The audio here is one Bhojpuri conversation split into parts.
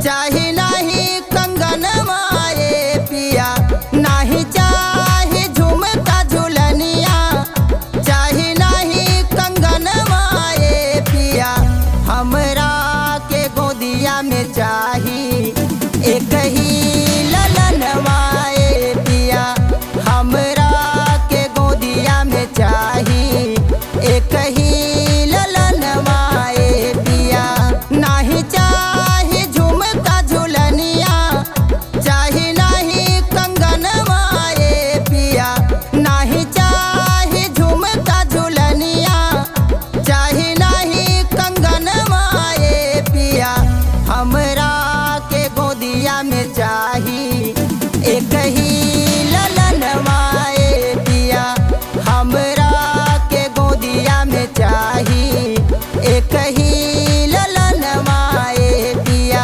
चाही नहीं कंगन माए पिया, नहीं चाही झुमका झुलनिया, चाही नहीं कंगन माए पिया। हमरा के गोदिया में चाही एक ही ललन माए पिया, हमरा के गोदिया में चाही एक ही ललन माए पिया। नहीं चाही झुमका झुलनिया, चाही नहीं कंगन माए पिया, नहीं चाही झुमका झुलनिया, चाही नहीं कंगन माए पिया। हमरा के गोदिया में चाही एक ही ललन माए पिया, हमरा के गोदिया में चाही एक ही ललन माए पिया।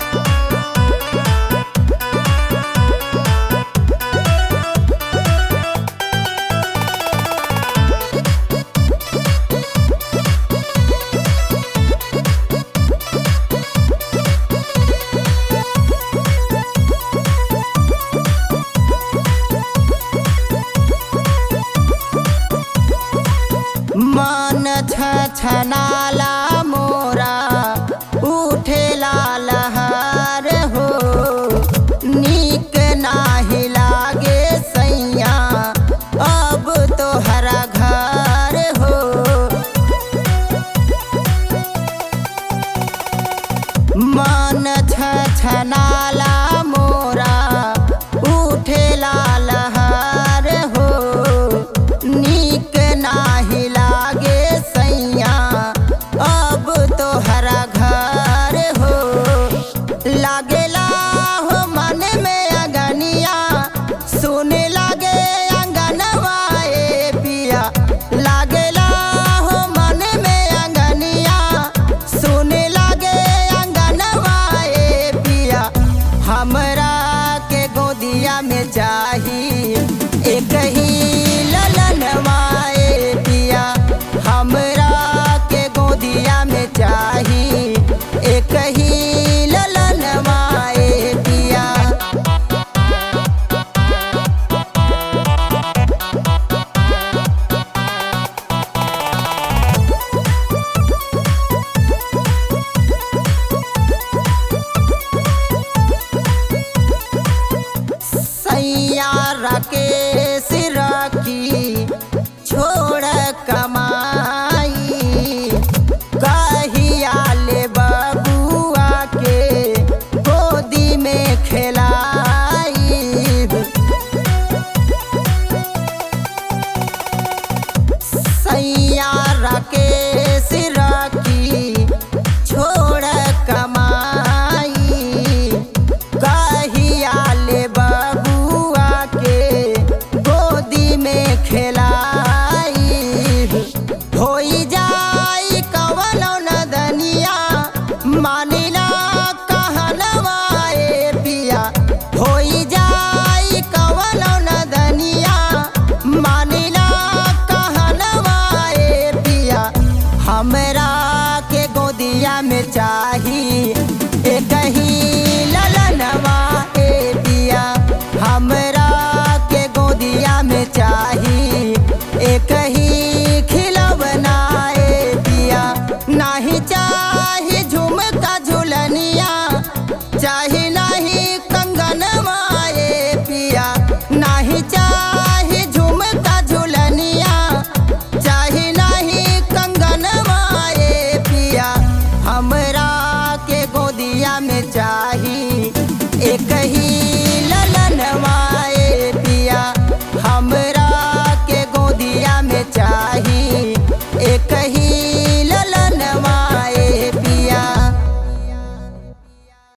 मन छछनाला मोरा उठेला लहर हो, नीक नाही लागे सैया अब तोहरा घर हो। मन छछनाला मोरा उठेला लहर हो, नीक नाही लागे सैया अब तोहरा घर हो। लागेला हो मन में अगनिया, सुने लागे अंगनवा ए पिया, लागेला हो मन में अगनिया, सुने लागे अंगनवा ए पिया। हमरा के गोदिया में चाही एक ही ललन माए पिया, हमरा के गोदिया में चाही एक ही ललन माए पिया। सैया राकेश रखी छोड़ कमाई, कहिया ले बबुआ के गोदी में खेलाई। सैया राकेश रखी छोड़ कमाई, कहिया ले बबुआ के गोदी में खेलाई। होई जाई कवनो नदनिया, मानिला कहनवा ए पिया, होई जाई कवनो नदनिया, मानिला कहनवा ए पिया। हमरा के गोदिया में चाही एक ही ललनवा ए पिया, हमरा के गोदिया में चाही एक ही खिलौना ए पिया। नहीं चाही झुमका झुलनिया, चाही नहीं कंगन माए पिया, नहीं चाही झुमका झुलनिया, चाही नहीं कंगन माए पिया। हमरा के गोदिया में चाही